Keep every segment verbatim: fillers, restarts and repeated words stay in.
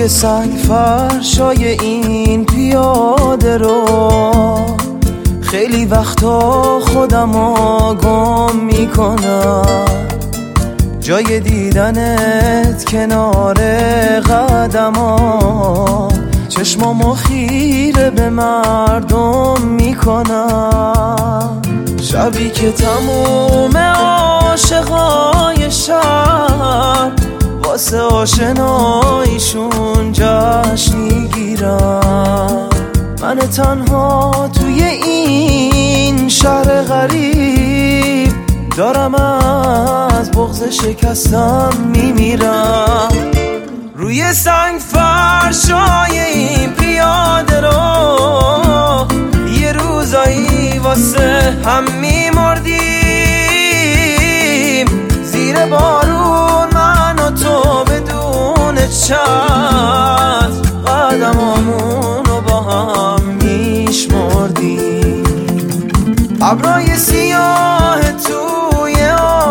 روی سنگ فرشای این پیاده رو خیلی وقتا خودمو گم میکنم، جای دیدنت کنار قدما چشمامو خیره به مردم میکنم. شبی که تموم عاشقای شهر واسه آشناییشون جشن میگیرن، من تنها توی این شهر غریب دارم از بغض شکستم میمیرم. روی سنگ فرشای این پیاده رو یه روزایی واسه هم میمردیم، زیر بارون من و تو بدون چتر قدمامونو با هم میشمردیم. ابرای سیاه توی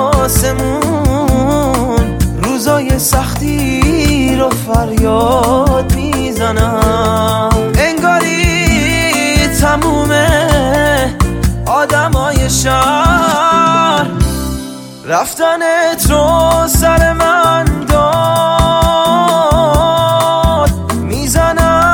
آسمون روزای سختی رو فریاد میزنم، انگاری تمومه آدمای شهر رفتنت رو سر من داد میزنم.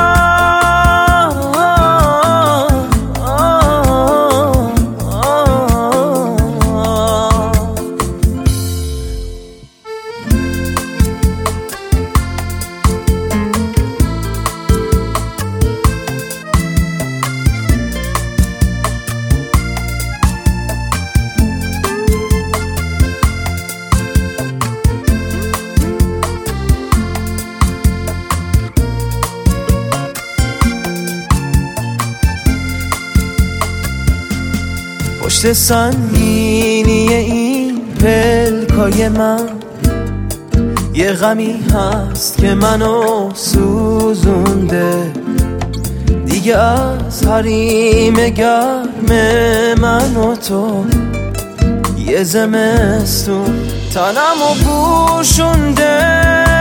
پشت سنگینی این پلکای من یه غمی هست که منو سوزونده، دیگه از حریم گرم من و تو یه زمستون تنمو پوشونده.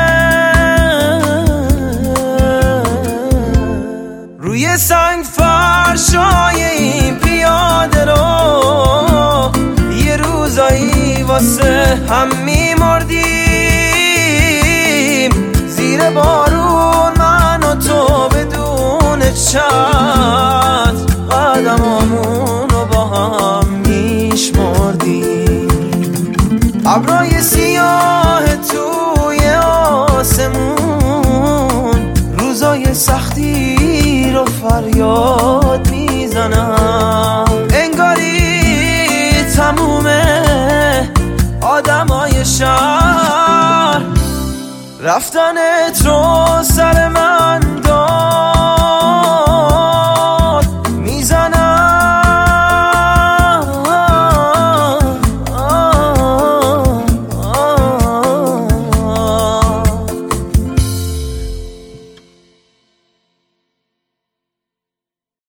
روی سنگ فرشای این پیاده رو یه روزایی واسه هم میمردیم، زیر بارون من و تو بدون چتر قدمامونو با هم میشمردیم. ابرای سیاه توی آسمون روزای سختی رو فریاد میزنم، انگاری تمومه آدمای شهر رفتنت رو سر من